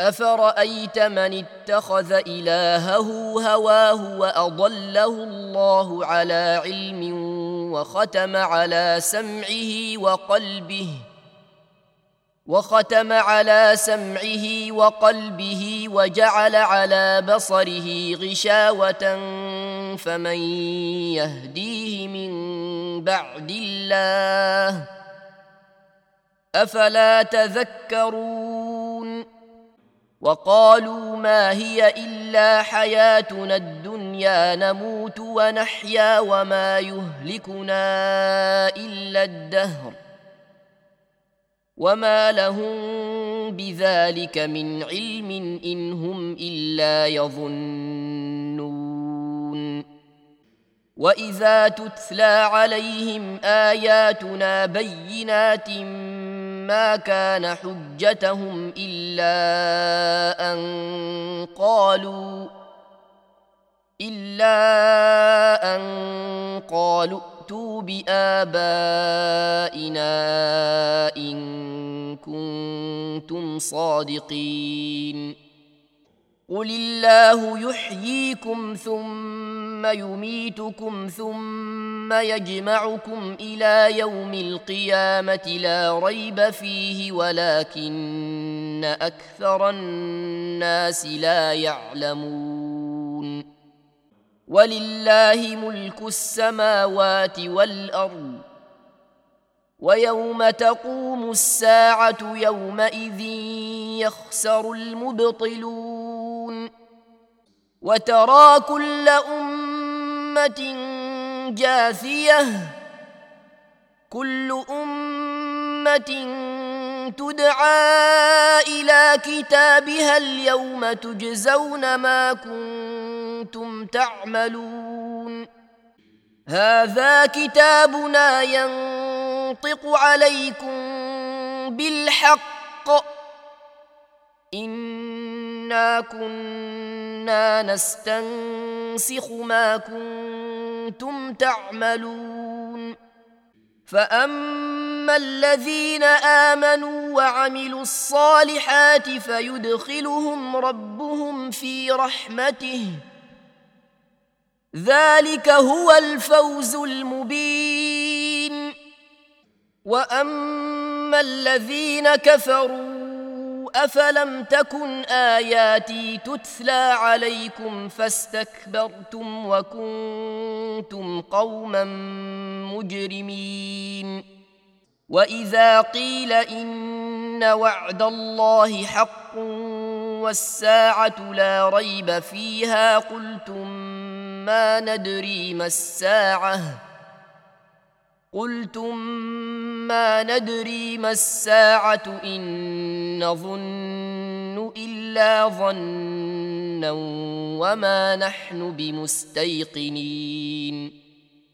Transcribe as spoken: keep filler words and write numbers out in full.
أفرأيت من اتخذ إلهه هواه وأضله الله على علم وختم على سمعه وقلبه وختم على سمعه وقلبه وجعل على بصره غشاوة فمن يهديه من بعد الله أفلا تذكرون وقالوا ما هي إلا حياتنا الدنيا نموت ونحيا وما يهلكنا إلا الدهر وما لهم بذلك من علم إن هم إلا يظنون وإذا تتلى عليهم آياتنا بينات ما كان حجتهم إلا أن قالوا إلا أن قالوا ائتوا بآبائنا إن كنتم صادقين قل الله يحييكم ثم يميتكم ثم يجمعكم إلى يوم القيامة لا ريب فيه ولكن أكثر الناس لا يعلمون ولله ملك السماوات والأرض ويوم تقوم الساعة يومئذ يخسر المبطلون وترى كل أمة جاثية كل أمة تدعى إلى كتابها اليوم تجزون ما كنتم تعملون هذا كتابنا ينطق عليكم بالحق إنا كنا نستنسخ ما كنتم تعملون فأما الذين آمنوا وعملوا الصالحات فيدخلهم ربهم في رحمته ذلك هو الفوز المبين وأما الذين كفروا أفلم تكن آياتي تتلى عليكم فاستكبرتم وكنتم قوما مجرمين وإذا قيل إن وعد الله حق والساعة لا ريب فيها قلتم ما ندري ما الساعة قلتم ما ندري ما الساعة إن نظن إلا ظنا وما نحن بمستيقنين